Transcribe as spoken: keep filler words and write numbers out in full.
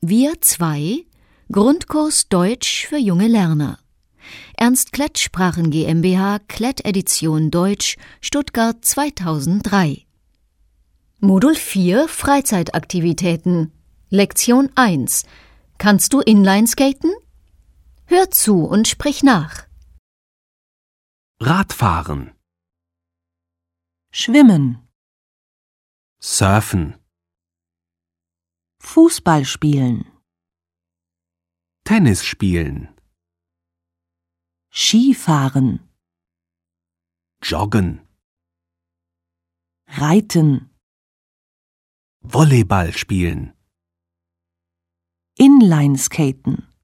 Wir zwei Grundkurs Deutsch für junge Lerner. Ernst Klett Sprachen GmbH, Klett Edition Deutsch, Stuttgart zweitausenddrei. Modul vier Freizeitaktivitäten. Lektion eins. Kannst du Inlineskaten? Hör zu und sprich nach. Radfahren, Schwimmen, Surfen, Fußball spielen, Tennis spielen, Skifahren, Joggen, Reiten, Volleyball spielen, Inlineskaten.